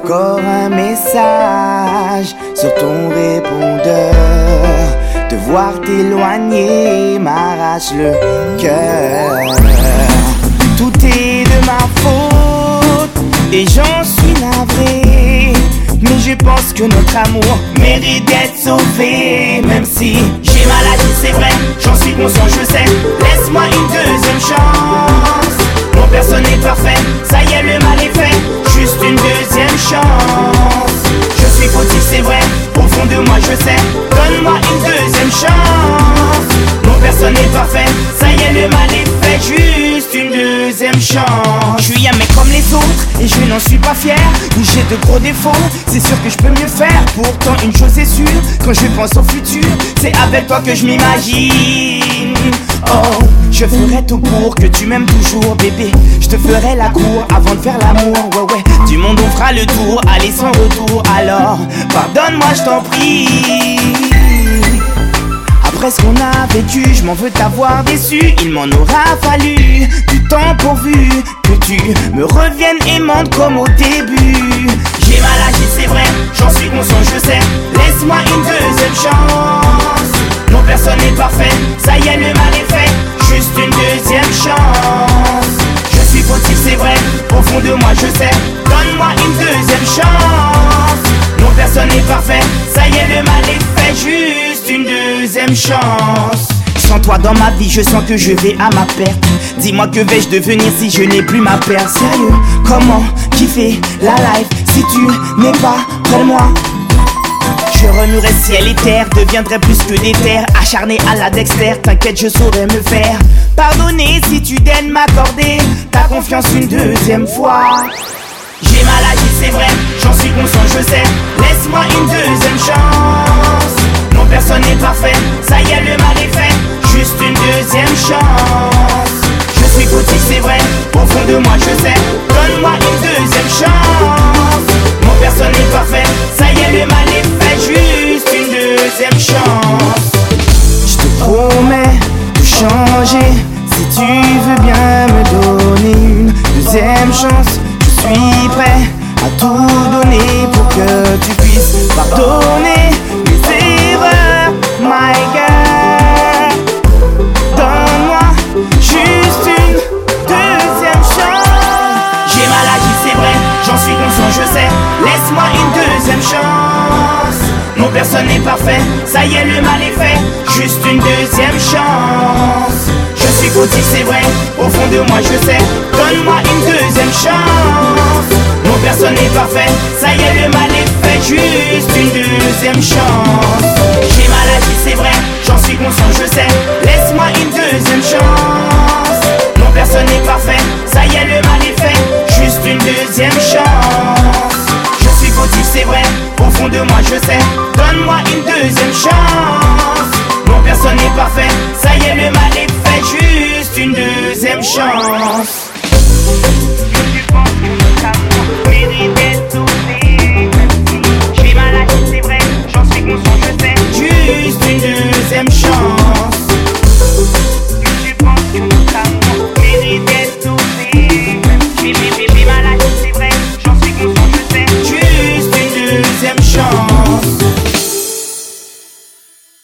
Encore un message sur ton répondeur. Te voir t'éloigner m'arrache le cœur. Tout est de ma faute et j'en suis navré, mais je pense que notre amour mérite d'être sauvé. Même si j'ai maladie, c'est vrai, j'en suis conscient, je sais. Laisse-moi une deuxième chance. Mon personne n'est parfait, ça y est, le mal est fait. Juste une deuxième chance. Je suis fautif, c'est vrai, au fond de moi je sais. Donne-moi une deuxième chance. Mon personne n'est parfait, ça y est, le mal est fait. Juste une deuxième chance. Je suis un mec comme les autres et je n'en suis pas fier. J'ai de gros défauts, c'est sûr que je peux mieux faire. Pourtant une chose est sûre, quand je pense au futur, c'est avec toi que je m'imagine. Oh, je ferai tout pour que tu m'aimes toujours, bébé. Je te ferai la cour avant de faire l'amour. Ouais, ouais, du monde on fera le tour, allez sans retour. Alors, pardonne-moi, je t'en prie. Après ce qu'on a vécu, je m'en veux t'avoir déçu. Il m'en aura fallu du temps pourvu que tu me reviennes aimante comme au début. J'ai mal agi, c'est vrai, j'en suis conscient, je sais. Laisse-moi une deuxième chance. Non, personne n'est parfait, ça y est, le mal est fait. Juste une deuxième chance. Je suis fautif, c'est vrai, au fond de moi je sais. Donne-moi une deuxième chance. Non, personne n'est parfait, ça y est, le mal est fait. Juste une deuxième chance. Sans toi dans ma vie, je sens que je vais à ma perte. Dis-moi que vais-je devenir si je n'ai plus ma paire. Sérieux, comment kiffer la life si tu n'es pas près de moi? Je remuerai ciel et terre, deviendrai plus que des terres. Acharné à la Dexter, t'inquiète, je saurais me faire pardonner si tu daignes m'accorder ta confiance une deuxième fois. J'ai mal agi, c'est vrai, j'en suis conscient, je sais. Laisse-moi une deuxième chance. Non, personne n'est parfait, ça y est, le mal est fait. Juste une deuxième chance. Je suis fautif, c'est vrai, au fond de moi je sais. Donne-moi une deuxième chance. Non, personne n'est parfait, ça y est, le mal est fait. Juste une deuxième chance. Je te promets de changer si tu veux bien me donner une deuxième chance. Je suis prêt à tout donner pour que tu puisses pardonner mes erreurs, my girl. Donne-moi juste une deuxième chance. J'ai mal agi, c'est vrai, j'en suis conscient, je sais. Laisse-moi une deuxième chance. Non, personne n'est parfait, ça y est, le mal est fait. Juste une deuxième chance. Je suis fautif, c'est vrai, au fond de moi je sais. Donne-moi une deuxième chance. Non, personne n'est parfait, ça y est, le mal est fait. Juste une deuxième chance. J'ai mal agi, c'est vrai, j'en suis conscient, je sais. Laisse-moi une deuxième chance. Non, personne n'est parfait, ça y est, le mal est fait. Juste une deuxième chance. Je suis fautif, c'est vrai, au fond de moi je sais. Donne-moi une deuxième chance. Non, personne n'est parfait, ça y est, le mal est fait. Juste une deuxième chance.